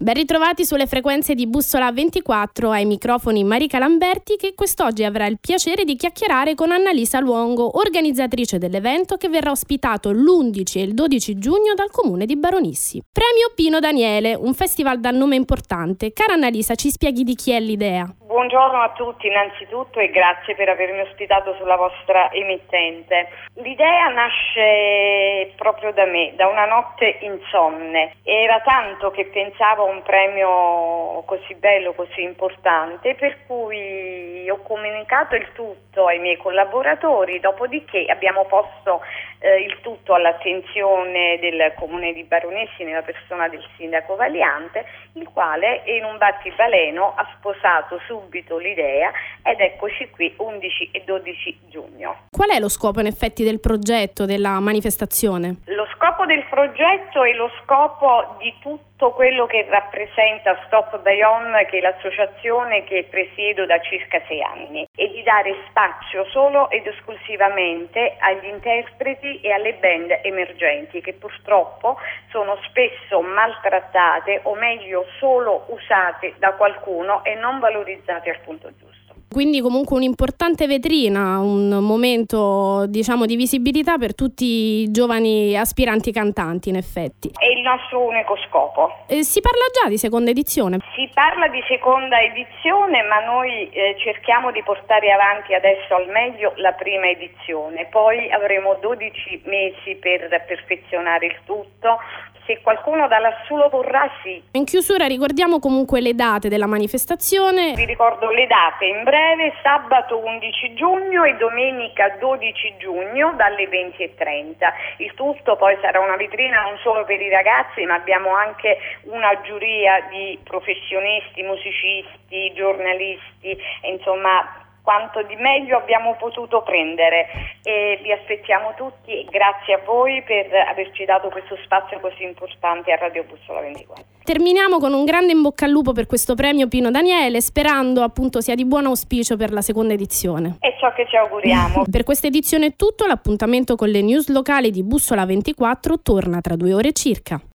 Ben ritrovati sulle frequenze di Bussola 24, ai microfoni Marica Lamberti, che quest'oggi avrà il piacere di chiacchierare con Annalisa Luongo, organizzatrice dell'evento che verrà ospitato l'11 e il 12 giugno dal comune di Baronissi. Premio Pino Daniele, un festival dal nome importante. Cara Annalisa, ci spieghi di chi è l'idea? Buongiorno a tutti innanzitutto e grazie per avermi ospitato sulla vostra emittente. L'idea nasce proprio da me, da una notte insonne. Era tanto che pensavo a un premio così bello, così importante, per cui ho comunicato il tutto ai miei collaboratori, dopodiché abbiamo posto il tutto all'attenzione del comune di Baronissi nella persona del sindaco Valiante, il quale in un battibaleno ha sposato subito l'idea ed eccoci qui 11 e 12 giugno. Qual è lo scopo in effetti del progetto, della manifestazione? Lo scopo del progetto è lo scopo di tutto quello che rappresenta Stop Bayonne, che è l'associazione che presiedo da circa 6 anni, e di dare spazio solo ed esclusivamente agli interpreti e alle band emergenti che purtroppo sono spesso maltrattate o meglio solo usate da qualcuno e non valorizzate al punto giusto. Quindi comunque un'importante vetrina, un momento diciamo di visibilità per tutti i giovani aspiranti cantanti in effetti. È il nostro unico scopo. Si parla già di seconda edizione? Si parla di seconda edizione, ma noi cerchiamo di portare avanti adesso al meglio la prima edizione, poi avremo 12 mesi per perfezionare il tutto. Se qualcuno da lassù lo vorrà, sì. In chiusura ricordiamo comunque le date della manifestazione. Vi ricordo le date: in breve sabato 11 giugno e domenica 12 giugno dalle 20:30. Il tutto poi sarà una vetrina non solo per i ragazzi, ma abbiamo anche una giuria di professionisti, musicisti, giornalisti, insomma quanto di meglio abbiamo potuto prendere, e vi aspettiamo tutti e grazie a voi per averci dato questo spazio così importante a Radio Bussola 24. Terminiamo con un grande in bocca al lupo per questo premio Pino Daniele, sperando appunto sia di buon auspicio per la seconda edizione. È ciò che ci auguriamo. Per questa edizione è tutto, l'appuntamento con le news locali di Bussola 24 torna tra 2 ore circa.